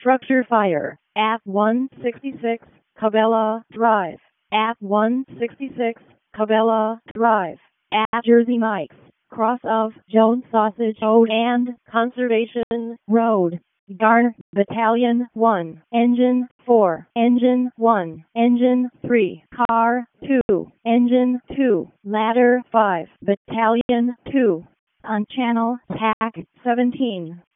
structure fire at 166 Cabela Drive. At 166 Cabela Drive. At Jersey Mike's, cross of Jones Sausage Road and Conservation Road. Garner, Battalion 1, Engine 4, Engine 1, Engine 3, Car 2, Engine 2, Ladder 5, Battalion 2. On Channel TAC 17.